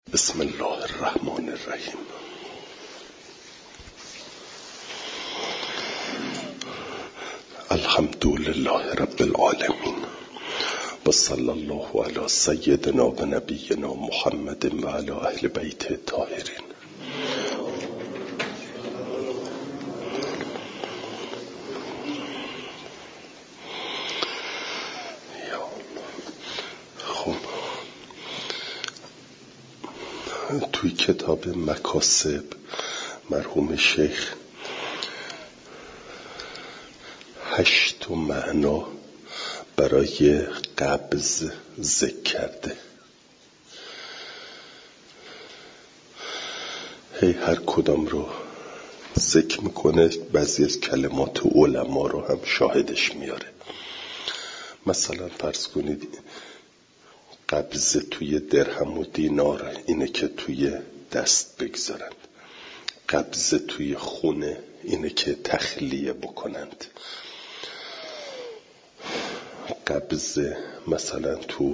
بسم الله الرحمن الرحیم. الحمد لله رب العالمین و صلی الله علی سیدنا و نبینا محمد و علی اهل بیت الطاهرین. توی کتاب مکاسب مرحوم شیخ 8 معنا برای قبض ذکر کرده. هر کدام رو ذکر میکنه، بعضی از کلمات علما رو هم شاهدش میاره. مثلا فرض کنید قبض توی درهم و دینار اینه که توی دست بگذارند، قبض توی خونه اینه که تخلیه بکنند، قبض مثلا تو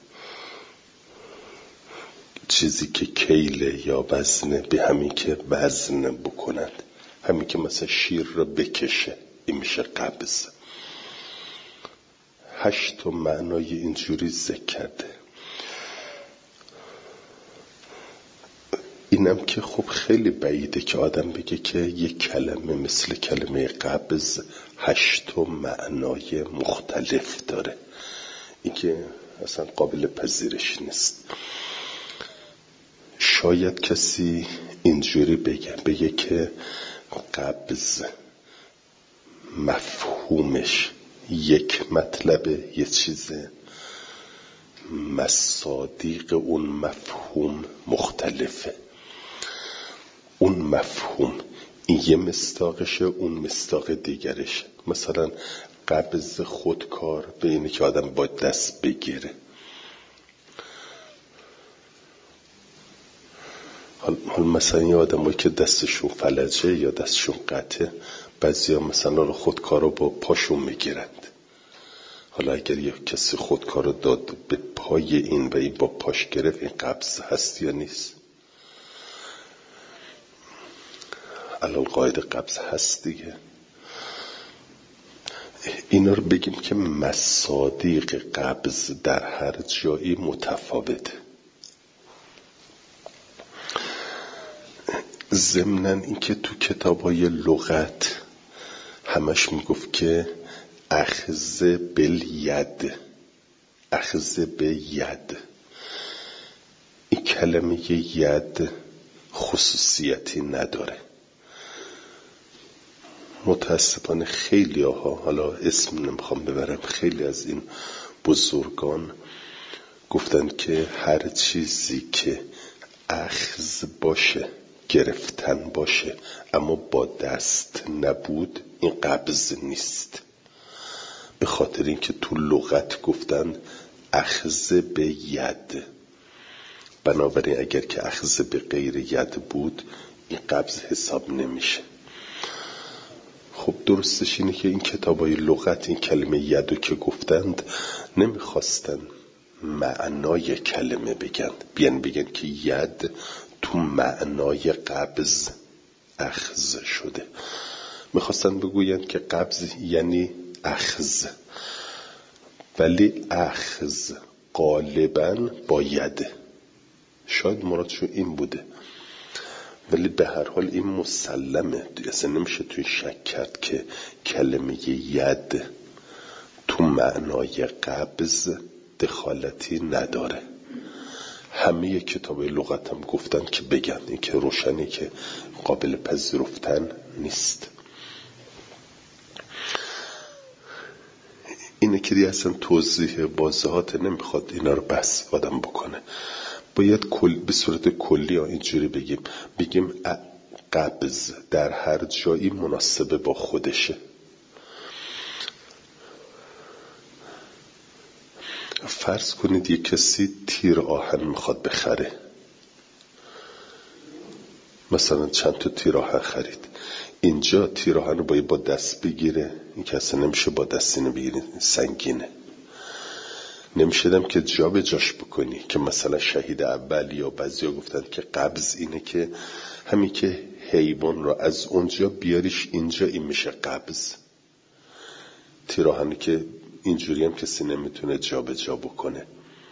چیزی که کیله یا وزنه به همین که وزن بکنند، همین که مثلا شیر رو بکشه این میشه قبض. 8 معنای اینجوری ذکر کرده. اینم که خب خیلی بعیده که آدم بگه که یک کلمه مثل کلمه قبض 8 معنای مختلف داره. این که اصلا قابل پذیرش نیست. شاید کسی اینجوری بگه که قبض مفهومش یک مطلبه، یه چیزه، مصادیق اون مفهوم مختلفه. اون مفهوم این یه مصداقشه، اون مصداق دیگرشه. مثلا قبض خودکار به اینه که آدم باید دست بگیره. حال مثلا یه آدمایی که دستشون فلجه یا دستشون قطعه، بعضیا مثلا رو خودکار رو با پاشون میگیرند. حالا اگر یک کسی خودکار رو داد به پای این و این با پاش گرفت، این قبض هست یا نیست؟ علال قاعده قبض هست دیگه. اینا رو بگیم که مصادیق قبض در هر جایی متفاوته. ضمناً این که تو کتابای لغت همش میگفت که اخذ بالید، اخذ به ید، این کلمه ید خصوصیتی نداره. متاسفانه خیلی ها، حالا اسم نمیخوام ببرم، خیلی از این بزرگان گفتن که هر چیزی که اخذ باشه، گرفتن باشه، اما با دست نبود، این قبض نیست. به خاطر اینکه تو لغت گفتن اخذ به ید، بنابراین اگر که اخذ به غیر ید بود این قبض حساب نمیشه. خب درستش اینه که این کتابای لغت این کلمه یدو که گفتند نمیخواستن معنای کلمه بگن، بیان بگن که ید تو معنای قبض اخذ شده. میخواستن بگوین که قبض یعنی اخذ، ولی اخذ غالباً با یده. شاید مرادشون این بوده، ولی به هر حال این مسلمه، اصلا نمیشه توی شک کرد که کلمه ید تو معنای قبض دخالتی نداره. همه کتاب لغت هم گفتن که بگن، این که روشنی که قابل پذیرفتن نیست. اینه که دیگه اصلا توضیح واضحات نمیخواد اینا رو بس آدم بکنه. باید به صورت کلی اینجوری بگیم قبض در هر جایی مناسب با خودشه. فرض کنید یک کسی تیر آهن میخواد بخره، مثلا چند تا تیر آهن خرید. اینجا تیر آهن رو باید با دست بگیره، این که اصلا نمیشه با دست اینو بگیره، سنگینه. نمیشدم که جا به جاش بکنی که مثلا شهید اول، یا بعضیا گفتن که قبض اینه که همین که حیوان رو از اونجا بیاریش اینجا، این میشه قبض. تیراهنی که اینجوری هم کسی نمیتونه جا به جا بکنه.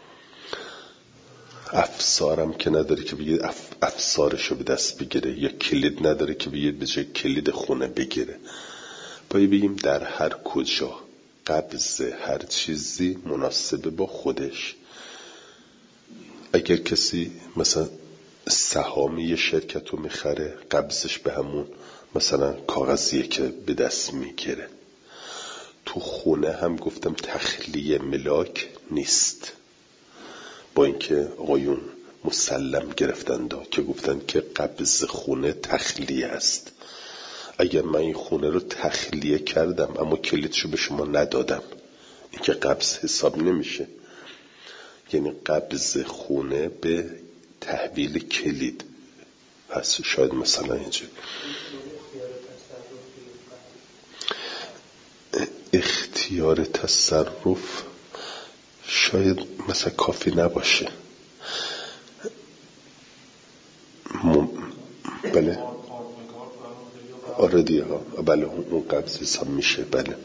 افسارم که نداره که بگید افسارشو به دست بگیره، یا کلید نداره که بگید به جای کلید خونه بگیره. باید بگیم در هر کجا قبض هر چیزی مناسبه با خودش. اگر کسی مثلا سهامی یه شرکت رو میخره، قبضش به همون مثلا کاغذیه که به دست میگیره. تو خونه هم گفتم تخلیه ملاک نیست، با اینکه آقایون مسلم گرفتن که گفتن که قبض خونه تخلیه است. اگر من این خونه رو تخلیه کردم اما کلیدشو به شما ندادم، این که قبض حساب نمیشه. یعنی قبض خونه به تحویل کلید هست. شاید مثلا اینجا اختیار تصرف شاید مثلا کافی نباشه. بله آره دیگه، بله اون قبض حساب میشه. بله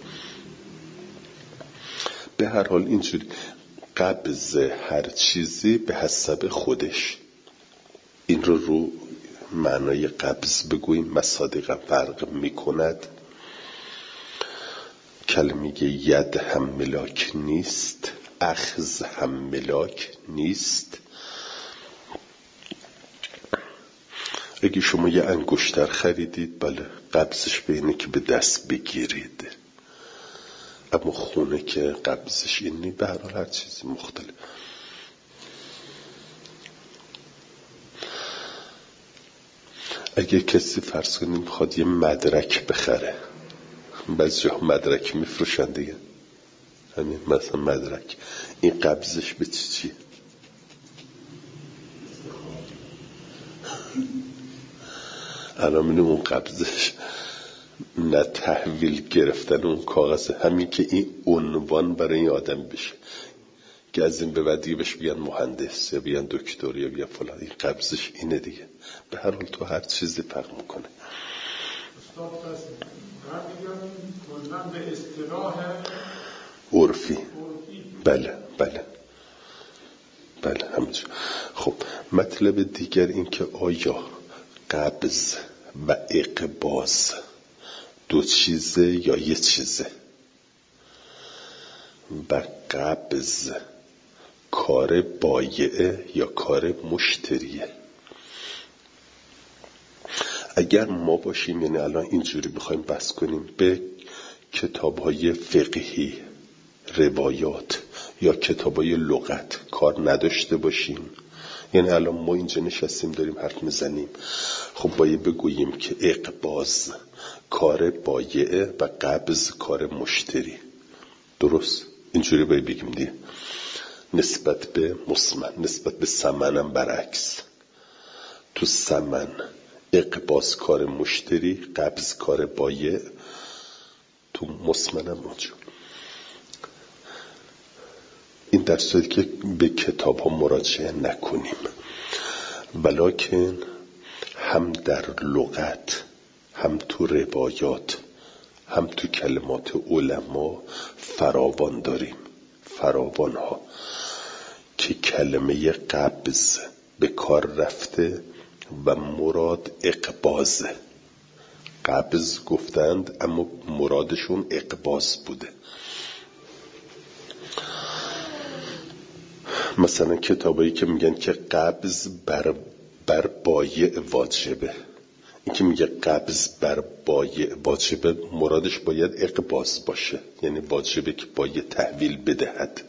به هر حال اینجوری قبض هر چیزی به حسب خودش. این رو معنای قبض بگوییم. مصادیق فرق میکند. کلمه ید هم ملاک نیست، اخذ هم ملاک نیست. اگه شما یه انگشتر خریدید، بله قبضش به اینه که به دست بگیرید، اما خونه که قبضش اینی. به هر حال هر چیزی مختلف. اگه کسی فرض کنیم خواهد یه مدرک بخره، بعضی جا مدرک میفروشن دیگه، همین مثلا مدرک، این قبضش به چیه؟ الان میدونم اون قبضش نه تحویل گرفتن اون کاغذ، همین که این عنوان برای این آدم بشه که از این به بعد دیگه بهش بیان مهندس یا بیان دکتر یا بیان فلان. این قبضش اینه دیگه. به هر حال تو هر چیزی فرق میکنه. به اصطلاح عرفی. بله بله بله همینجور. خب مطلب دیگر این که آیا قبض و اقباض دو چیزه یا یه چیزه؟ و قبض کار بایعه یا کار مشتریه؟ اگر ما باشیم، یعنی الان اینجوری بخوایم بحث کنیم، به کتاب‌های فقهی، روایات یا کتاب‌های لغت کار نداشته باشیم، یعنی الان ما اینجا نشستیم داریم حرف میزنیم، خب باید بگوییم که اقباض کار بایعه و قبض کار مشتری. درست؟ اینجوری باید بگیم دیگه. نسبت به مسمن، نسبت به ثمن هم برعکس. تو ثمن اقباض کار مشتری، قبض کار بایع. تو مسمن هم اونجا. این در صورتی که به کتاب ها مراجعه نکنیم، ولکن هم در لغت، هم تو روایات، هم تو کلمات علما فراوان داریم، فراوان ها که کلمه قبض به کار رفته و مراد اقباضه. قبض گفتند اما مرادشون اقباض بوده. مثلا کتابایی که میگن که قبض بر بایع واجبه، این که میگه قبض بر بایع واجبه مرادش باید اقباض باشه، یعنی واجبه که بایع تحویل بدهد.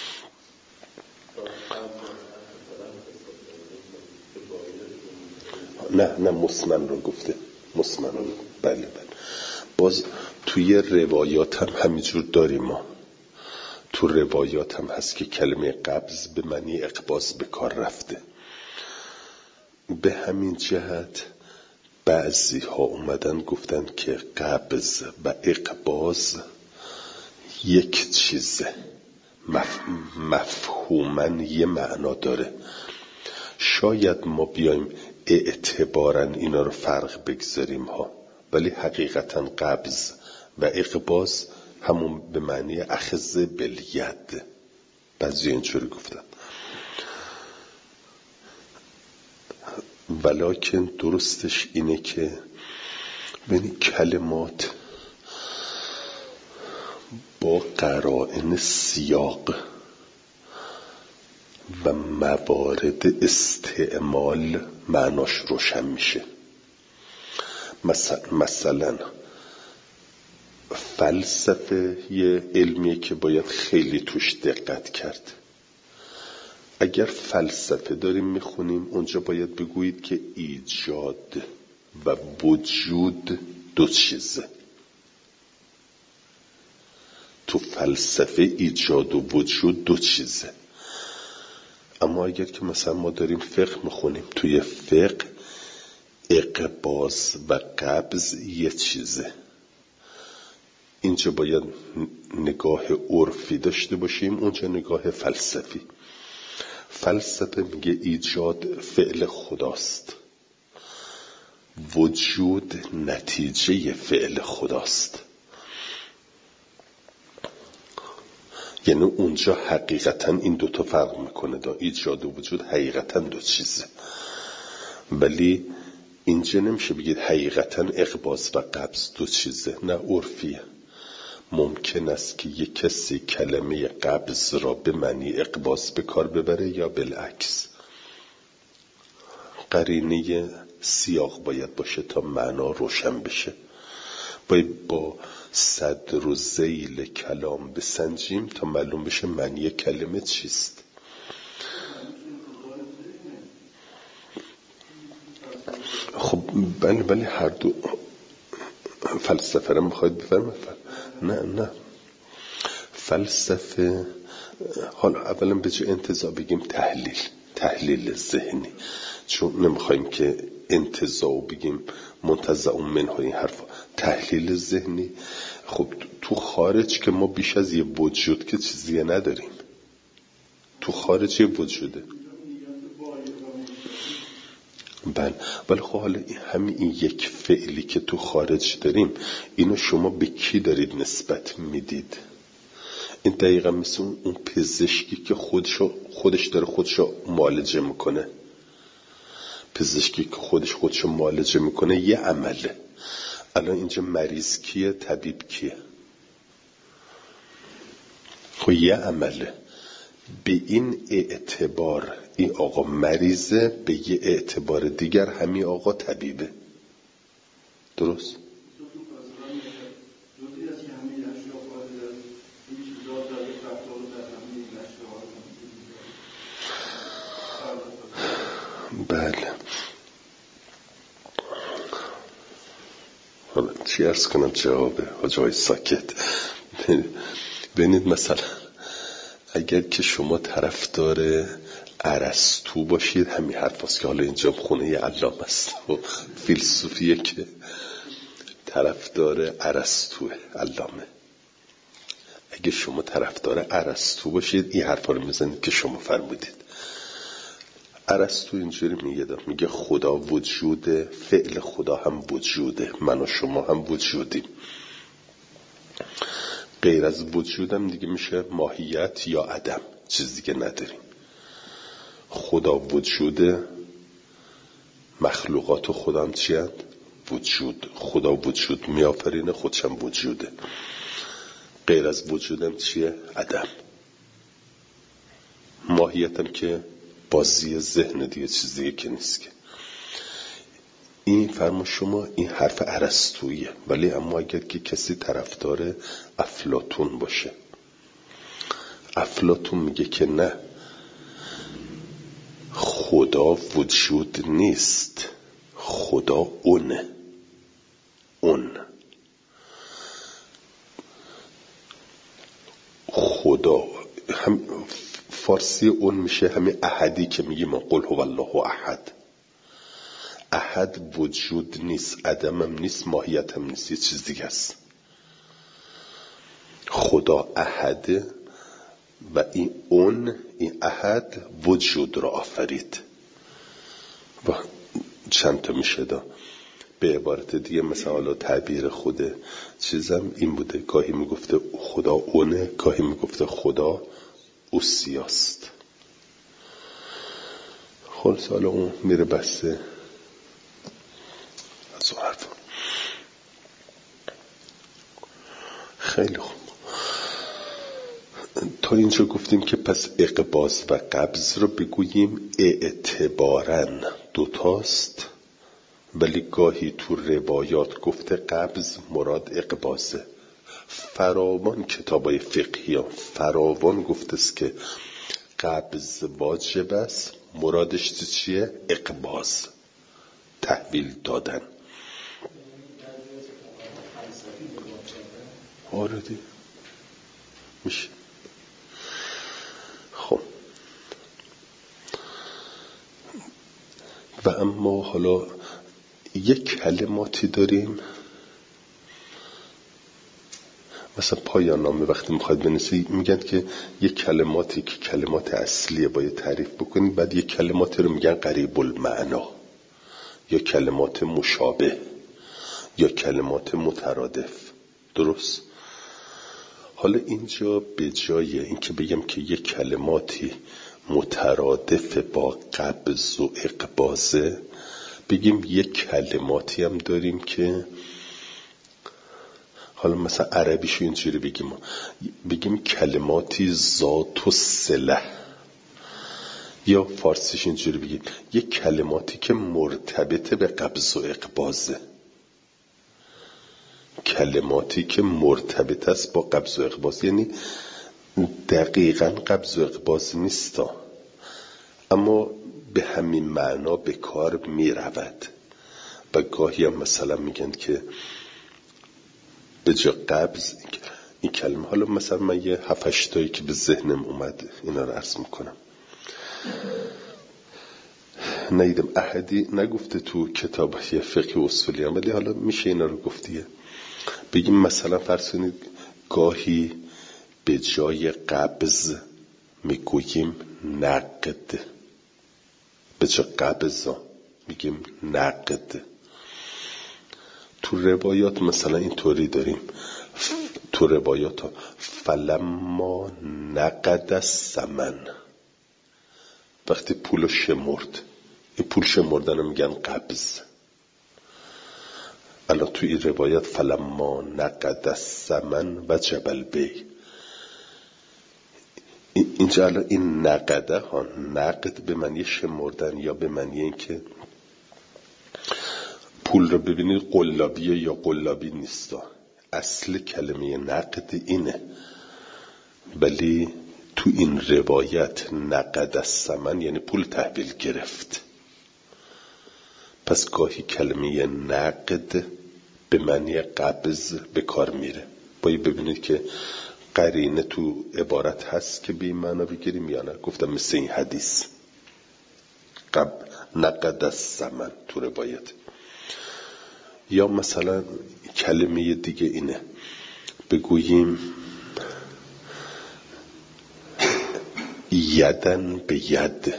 نه مسمن رو گفته، مسمن رو. بله بله. باز توی روایات هم همینجور داریم ما. تو روایات هم هست که کلمه قبض به معنی اقباض به کار رفته. به همین جهت بعضی ها اومدن گفتن که قبض و اقباض یک چیزه. مفهوماً یه معنا داره. شاید ما بیایم اعتباراً اینا رو فرق بگذاریم ها، ولی حقیقتاً قبض و اقباض همون به معنی اخذ بالید. بعضی اینجوری گفتن، ولکن درستش اینه که بین کلمات با قرائن سیاق و موارد استعمال معناش روشن میشه. مثلا فلسفه یه علمیه که باید خیلی توش دقت کرد. اگر فلسفه داریم میخونیم اونجا باید بگویید که ایجاد و وجود دو چیزه. تو فلسفه ایجاد و وجود دو چیزه. اما اگر که مثلا ما داریم فقه میخونیم، توی فقه اقباض و قبض یه چیزه. اینجا باید نگاه عرفی داشته باشیم، اونجا نگاه فلسفی. فلسفه میگه ایجاد فعل خداست، وجود نتیجه فعل خداست. یعنی اونجا حقیقتا این دوتا فرق میکنه. ایجاد و وجود حقیقتا دو چیزه، ولی اینجا نمیشه بگید حقیقتا اقباض و قبض دو چیزه. نه، عرفیه. ممکن است که یک کسی کلمه قبض را به معنی اقباض به کار ببره یا بالعکس. قرینه سیاق باید باشه تا معنا روشن بشه. باید با صدر و ذیل کلام بسنجیم تا معلوم بشه معنی کلمه چیست. خب بله هر دو فلسفه را میخواید بفرمایید؟ نه فلسفه، حالا اولا به جای انتزاع بگیم تحلیل ذهنی، چون نمیخوایم که انتزاع بگیم منتزع منه این حرفا. تحلیل ذهنی. خب تو خارج که ما بیش از یه وجود که چیزی نداریم. تو خارج یه وجوده. بله، ولی خب حالا همین این یک فعلی که تو خارج داریم، اینو شما به کی دارید نسبت میدید؟ این دقیقا مثل اون پزشکی که خودش داره خودشو معالجه میکنه. پزشکی که خودشو معالجه میکنه یه عمله. الان اینجا مریض کیه، طبیب کیه؟ خب یه عمله. به این اعتبار این آقا مریضه، به یه اعتبار دیگر همین آقا طبیبه. درست؟ بله. حالا چی عرض کنم جوابه جای ساکت. ببینید مثلا اگر که شما طرفدار ارسطو باشید، همین حرف هست که حالا اینجا خونه علامه است و فیلسوفیه که طرفدار ارسطوه علامه. اگه شما طرفدار ارسطو باشید این حرفا رو میزنید که شما فرمودید. ارسطو اینجوری میگه خدا وجوده، فعل خدا هم وجوده، من و شما هم وجودیم. غیر از وجودم دیگه میشه ماهیت یا عدم، چیز دیگه نداریم. خدا وجوده، مخلوقات خدا هم چی هست؟ وجود. خدا وجود میآفرینه، خودش هم وجوده. غیر از وجودم چیه؟ عدم. ماهیتم که بازی ذهن دیگه، چیز دیگه که نیست که. این فرما شما این حرف ارسطوییه. ولی اما اگر که کسی طرفدار افلاطون باشه، افلاطون میگه که نه، خدا وجود نیست، خدا اونه. خدا هم فارسی اون میشه همین احدی که میگیم قل هو الله احد. احد وجود نیست، عدمم نیست، ماهیتم نیست، یه چیز دیگه است. خدا احده، و این عهد وجود را آفرید. و چند تا میشه دا. به عبارت دیگه مثلا حالا تعبیر خود چیزم این بوده، گاهی میگفته خدا اونه، گاهی میگفته خدا اوسیاست. خلاص حالا اون میره بسته از اون حرف. خیلی خوب، تا اینجا گفتیم که پس اقباض و قبض رو بگوییم اعتباراً دوتاست، ولی گاهی تو روایات گفته قبض مراد اقباضه. فراوان کتابای فقهی ها فراوان گفته است که قبض واجب است، مرادش چیه؟ اقباض، تحویل دادن. آردی میشه. خب و اما حالا یک کلماتی داریم، مثلا پایان نامه وقتی میخواید بنویسی میگن که یک کلماتی که کلمات اصلیه باید تعریف بکنید، بعد یک کلماتی رو میگن قریب المعنا یا کلمات مشابه یا کلمات مترادف. درست؟ حالا اینجا به جای اینکه بگم که یک کلماتی مترادف با قبض و اقباضه، بگیم یک کلماتی هم داریم که حالا مثلا عربیشو اینجوری بگیم کلماتی ذات و صله، یا فارسیش اینجوری بگیم یک کلماتی که مرتبط به قبض و اقباضه، کلماتی که مرتبط است با قبض و اقباض، یعنی دقیقاً قبض و اقباض نیستا، اما به همین معنا به کار می رود. و گاهی هم مثلا میگن که به جا قبض این کلمه، حالا مثلا من یه 7-8 تایی که به ذهنم اومد اینا رو عرض میکنم. نیدم احدی نگفته تو کتاب یه فقه اصولی هم، ولی حالا میشه اینا رو گفتیه. بگیم مثلا فرض کنید گاهی به جای قبض میگوییم نقد، به جای قبض میگیم نقد. تو روایات مثلا اینطوری داریم، تو روایات ها فلما نقد الثمن، وقتی پولو شمرد، این پول شمردن رو میگن قبض. الان تو این روایات فلما نقد الثمن وجب البیع، اینجا الان این نقده ها، نقد به معنی شمردن یا به معنی این که پول رو ببینید قلابیه یا قلابی نیستا، اصل کلمه نقد اینه، ولی تو این روایت نقد الثمن یعنی پول تحویل گرفت. پس گاهی کلمه نقد به معنی قبض به کار میره. باید ببینید که قرینه تو عبارت هست که به این معنا بگیریم یا نه. گفتم مثل این حدیث نقد الثمن تو روایت. یا مثلا کلمه دیگه اینه، بگوییم یدن به ید،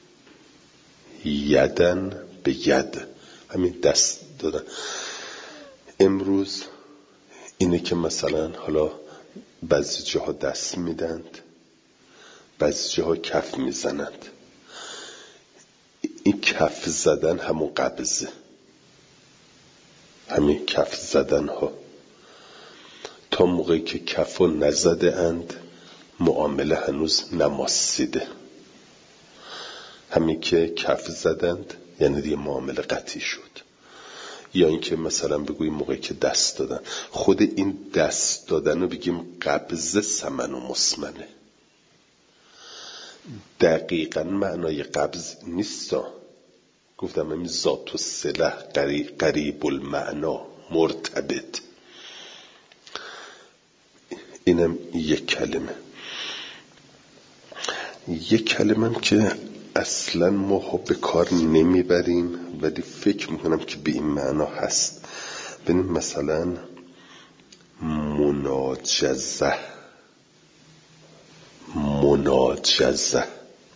یدن به ید، همین دست دادن. امروز اینه که مثلا حالا بعضی جاها دست میدند، بعضی جاها کف میزنند. این کف زدن همون قبضه، همین کف زدن ها. تا موقعی که کفو نزده اند معامله هنوز نماسیده. همین که کف زدند یعنی دیگه معامله قطعی شد. یا اینکه مثلا بگوییم موقعی که دست دادن، خود این دست دادن رو بگیم قبض ثمن و مسمنه. دقیقا معنای قبض نیستا، گفتم همین ذات و صله، قریب المعنا، مرتبط. اینم یک کلمه. یک کلمه که اصلا ما به کار نمیبریم ولی فکر میکنم که به این معنا هست. ببینیم مثلا مناجزه، مناجزه.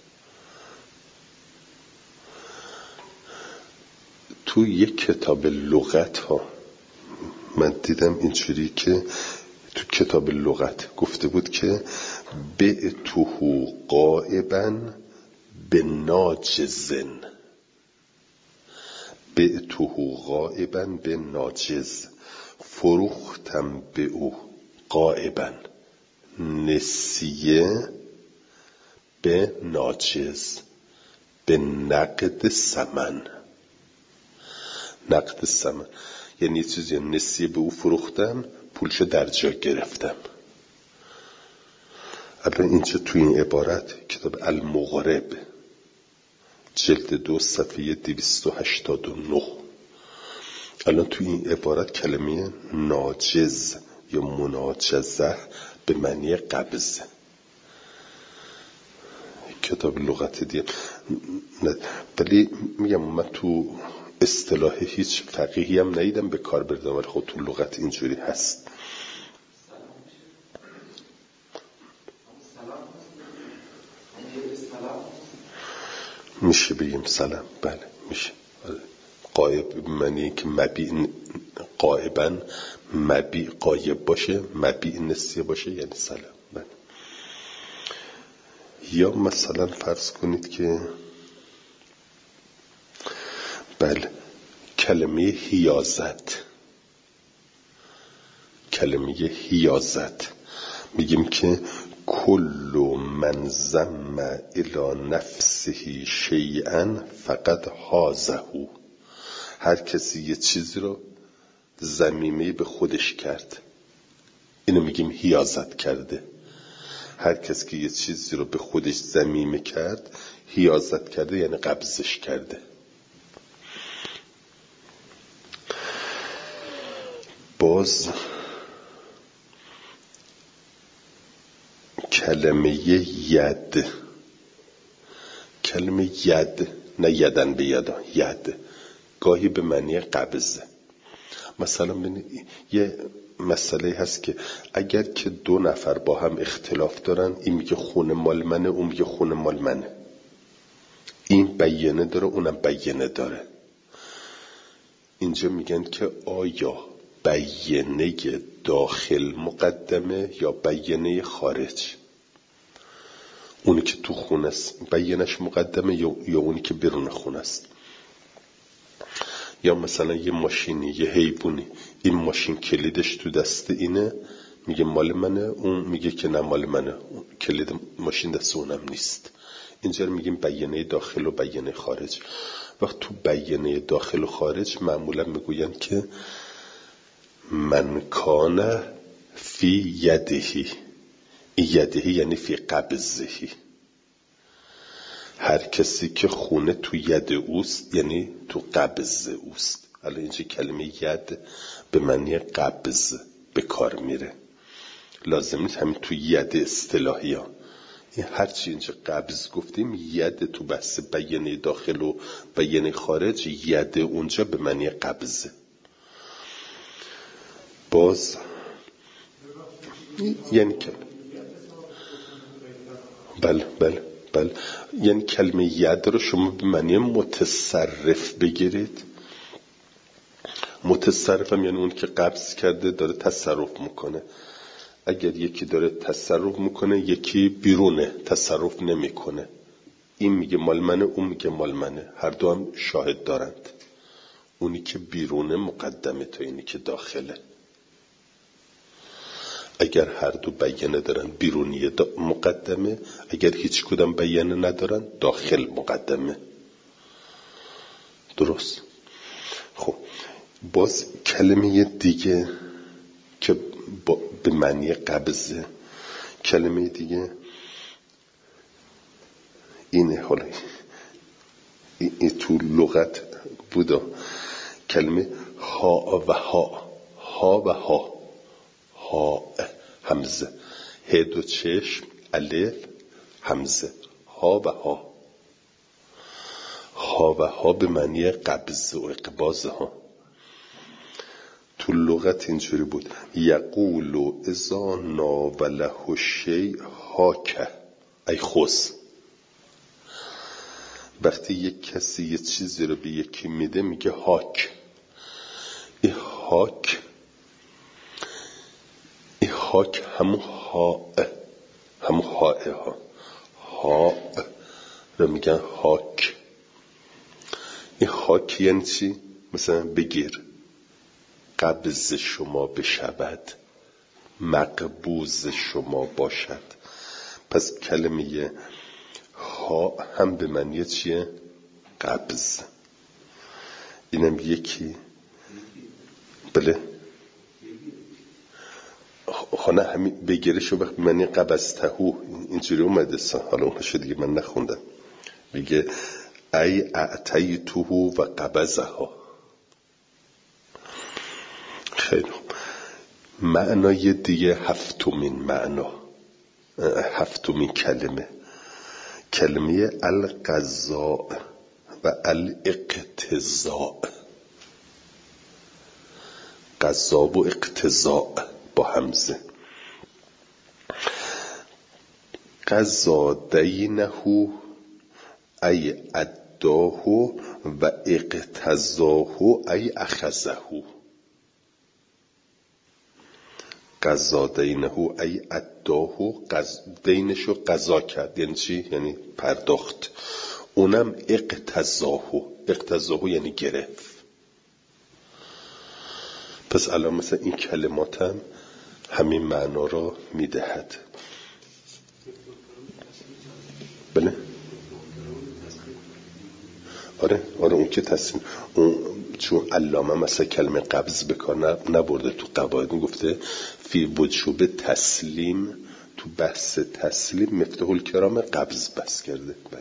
تو یک کتاب لغت ها من دیدم اینجوری که تو کتاب لغت گفته بود که بعتوه غائبا به ناجزن، بعتوه غائبا به ناجز، فروختم به او غائبا نسیه به ناجز به نقد ثمن. نقد ثمن یعنی چیزی نسیه به او فروختم، پولشو در جا گرفتم. الان اینجا تو این عبارت کتاب المغرب جلد 2 صفحه 289 الان تو این عبارت کلمه ناجز یا مناجزه به معنی قبض. کتاب لغت دیگه ولی میگم من تو اصطلاح هیچ فقیهی هم ندیدم به کار بردم، ولی خود تو لغت اینجوری هست. میشه بگیم سلام؟ بله میشه. غایب معنی که مبیع غایبا مبیع غایب باشه، مبیع نسیه باشه یعنی سلام. بله. یا مثلا فرض کنید که بله کلمه حیازت، کلمه حیازت میگیم که کل من ضم الی نفسه شیئا فقد حازه. هر کسی یه چیزی رو ضمیمه به خودش کرد اینو میگیم حیازت کرده. هر کسی که یه چیزی رو به خودش ضمیمه کرد حیازت کرده یعنی قبضش کرده. باز کلمه ید، کلمه ید نه یدن به یدا، ید گاهی به معنی قبضه. مثلا یه مسئله هست که اگر که دو نفر با هم اختلاف دارن، این میگه خونه مال منه، اون میگه خونه مال منه، این بیانه داره اونم بیانه داره، اینجا میگن که آیا بیانه داخل مقدمه یا بیانه خارج؟ اونی که تو خونه است بیانش مقدمه یا اونی که بیرون خونه است؟ یا مثلا یه ماشینی، یه حیوانی، این ماشین کلیدش تو دست اینه میگه مال منه، اون میگه که نه مال منه، کلید ماشین دست اونم نیست. اینجا میگیم بیانه داخل و بیانه خارج. وقت تو بیانه داخل و خارج معمولا میگوین که من کان فی یدهی، یدهی یعنی فی قبضهی، هر کسی که خونه تو ید اوست یعنی تو قبض اوست. الان اینجا کلمه ید به معنی قبض به کار میره، لازم نیست همین تو ید اصطلاحی ها، این هرچی اینجا قبض گفتیم ید تو بحث بیانه داخل و بیانه خارج ید اونجا به معنی قبضه. باز یعنی بله یعنی کلمه ید رو شما به معنی متصرف بگیرید. متصرف هم یعنی اون که قبض کرده داره تصرف میکنه. اگر یکی داره تصرف میکنه یکی بیرونه تصرف نمیکنه، این میگه مال منه اون میگه مال منه، هر دو هم شاهد دارند، اونی که بیرونه مقدمه تا اینی که داخله. اگر هر دو بیانه دارن بیرونی مقدمه، اگر هیچ کدام بیانه ندارن داخل مقدمه. درست؟ خب باز کلمه دیگه که به معنی قبضه، کلمه دیگه اینه، حالا این تو لغت بودا، کلمه ها و ها، ها و ها، ها همزه، ه دو چشم الف همزه، ها و ها، ها و ها به معنی قبض و اقباض ها. تو لغت اینجوری بود، یقول اذا ناوله الشیء هاکه، ای خوز. وقتی یک کسی یه چیزی رو به یکی میده میگه هاک. این هاک همون ها رو میگن هاک. این هاک یعنی چی؟ مثلا بگیر، قبض شما بشود، مقبوض شما باشد. پس کلمه ها هم به معنی چیه؟ قبض. اینم یکی. بله خانه همین بگیرشو به معنی قبضتهو اینجوری اومده. حالا اونشو دیگه من نخوندم. میگه ای اعطیتهو و قبضها. خیلی خوب. معنای دیگه هفتمین کلمه القضاء و الاقتضاء. قضا و اقتضاء با همزه. قضا دینه ای اداه و اقتضاه ای اخذه. قضا دینه ای اداه، دینشو قضا کرد یعنی چی؟ یعنی پرداخت. اونم اقتضاه یعنی گرفت. پس الان مثلا این کلمات هم همین معنا را میدهد. بله آره اون که تصمیم، اون چون علامه مثلا کلمه قبض بکار نبرده تو قواعد، گفته فی وجوب تسلیم، تو بحث تسلیم مفتاح الکرام قبض بس کرده. بله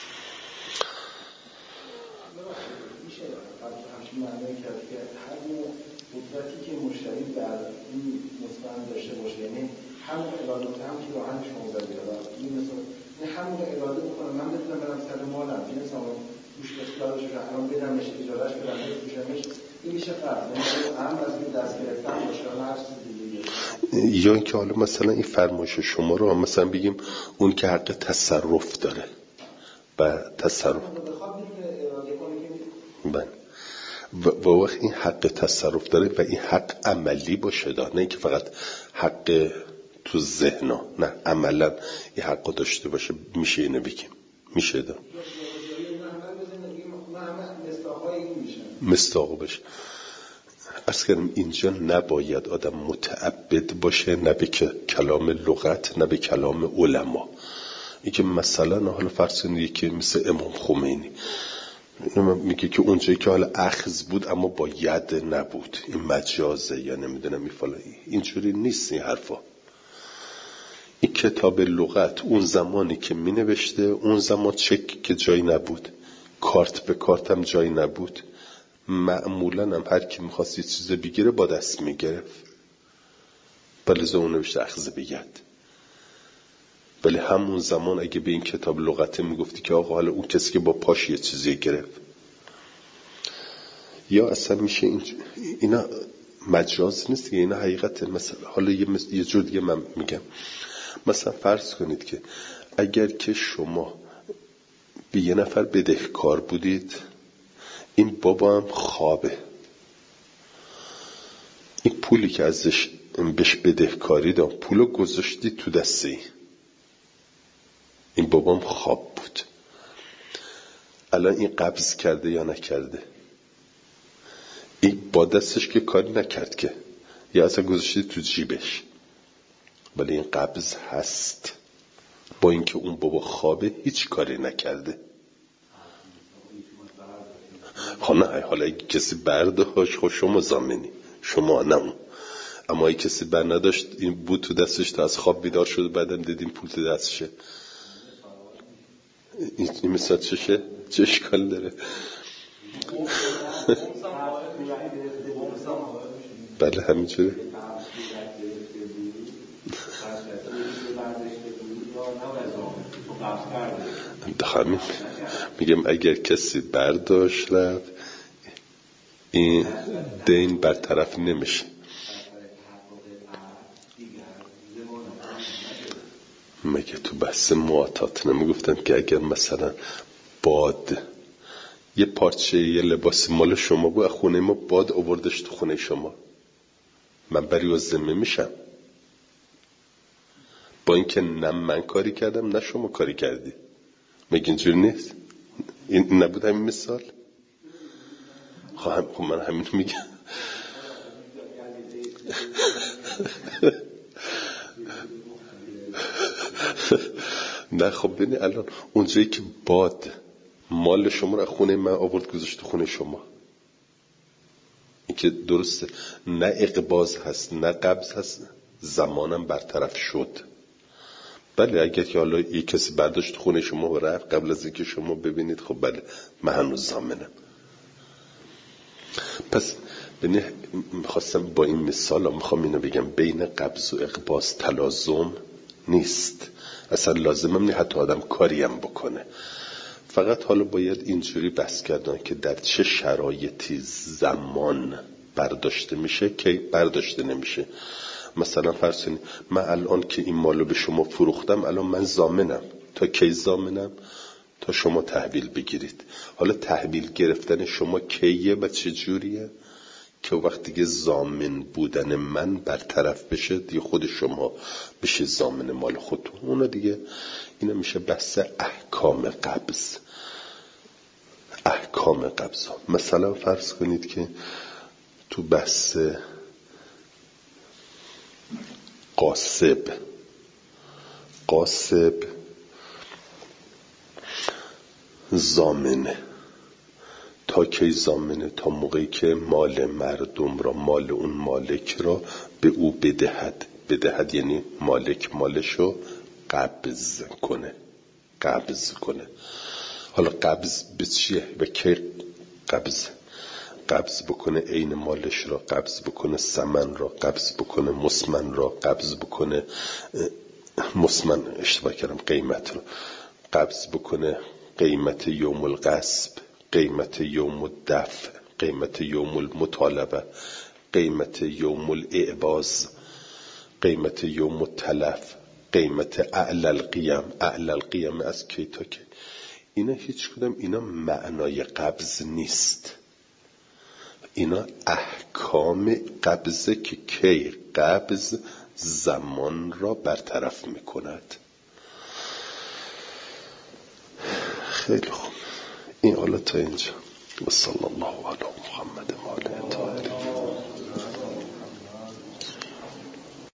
میشه همچین معنی کرد که هر قدرتی که مشتری در این مستند داشته باشه، یعنی همون اراده هم که راهن شما زدید این مثلا همون اراده بکنم من بتونم برم سر مالم که مثلا گوش اختیارش رو الان بدمش، اجارهش بدم، بفروشمش، این میشه فرض. یعنی هم از این دست گرفتن باشه هر چیز دیگه. یا اینکه حالا مثلا این فرمایش شما رو مثلا بگیم اون که حق تصرف داره و تصرف و وقت این حق تصرف داره و این حق عملی باشه، نه اینکه فقط حق تو ذهن، نه عملا این حق داشته باشه. میشه اینو بگیم؟ میشه دا مستاق باشه. عرض کردم اینجا نباید آدم متعبد باشه، نه به کلام لغت نه به کلام علما. این که مثلا حالا فرض کنید که مثل امام خمینی میگه که اونجایی که حالا اخذ بود اما با ید نبود، این مجازه یا نمیدونم میفاله. اینجوری نیست این حرفا. این کتاب لغت اون زمانی که می نوشته، اون زمان چک که جایی نبود، کارت به کارت هم جایی نبود، معمولا هم هر کی میخواست یه چیز بگیره با دست میگرفت، بلزه اون نوشته اخذ به ید. ولی همون زمان اگه به این کتاب لغت میگفتی که آقا حالا اون کسی که با پاش یه چیزی گرفت، یا اصلا میشه اینا مجاز نیست که اینا حقیقته. مثلا حالا یه جور دیگه من میگم، مثلا فرض کنید که اگر که شما به یه نفر بدهکار بودید، این بابا هم خوابه، این پولی که ازش بهش بدهکاری داد پولو گذاشتی تو دسته این بابام خواب بود. الان این قبض کرده یا نکرده؟ این با دستش که کاری نکرد که، یا اصلا گذاشته تو جیبش، ولی این قبض هست. با اینکه اون بابا خوابه هیچ کاری نکرده. حالا اگه کسی برداشت خود شما زامنی، شما نه اون. اما اگه کسی بر نداشت، این بود تو دستش تا از خواب بیدار شده، بعدم دیدیم پول تو دستشه، این مثلا چشه؟ چه اشکال داره؟ بله همینجوره. همین میگم اگر کسی برداشت رفت، این دین برطرف نمیشه. مگه تو بحث معاطات نمیگفتن که اگر مثلا باد یه پارچه یه لباس مال شما بود، خونه ما باد آوردش تو خونه شما، من بری و ذمه میشم؟ با اینکه نه من کاری کردم نه شما کاری کردی. مگه اینجوری نیست؟ این نبود همین مثال؟ خب من همین میگم. نه خب ببین الان اونجایی که باد مال شما رو خونه من آورد گذاشت تو خونه شما، این که درسته نه اقباض هست نه قبض هست، زمانم برطرف شد. بله اگر که حالا یک کسی برداشت خونه شما و رفت قبل از اینکه شما ببینید، خب بله من هنوز ضامنم. پس ببین میخواستم با این مثال میخوام اینو بگم، بین قبض و اقباض تلازم نیست، اصلا لازمم نیست حتی آدم کاریم بکنه. فقط حالا باید اینجوری بحث کردن که در چه شرایطی زمان برداشته میشه که برداشته نمیشه. مثلا فرض کنید من الان که این مالو به شما فروختم، الان من ضامنم. تا کی ضامنم؟ تا شما تحویل بگیرید. حالا تحویل گرفتن شما کیه و چه جوریه؟ که وقتی که ضامن بودن من برطرف بشه دیگه خود شما بشه ضامن مال خودتون. اون دیگه اینا میشه بحث احکام قبض. احکام قبض مثلا فرض کنید که تو بحث قاسب ضامنه. تا کی ضامنه؟ تا موقعی که مال مردم را، مال اون مالک را به او بدهد یعنی مالک مالشو قبض کنه. حالا قبض به چیه و کی قبض بکنه؟ عین مالش را قبض بکنه، ثمن را قبض بکنه، مسمن را قبض بکنه، قیمت را قبض بکنه، قیمت یوم الغصب، قیمت یوم الدفع، قیمت یوم المطالبه، قیمت یوم الاعواض، قیمت یوم التلف، قیمت اعلی القیم از کی تا کی. اینا هیچ کدام اینا معنای قبض نیست، اینا احکام قبضه که کی قبض زمان را برطرف میکند. خیلی خوب، این حالا تا اینجا. و صلی الله علی محمد و آله الطاهرین.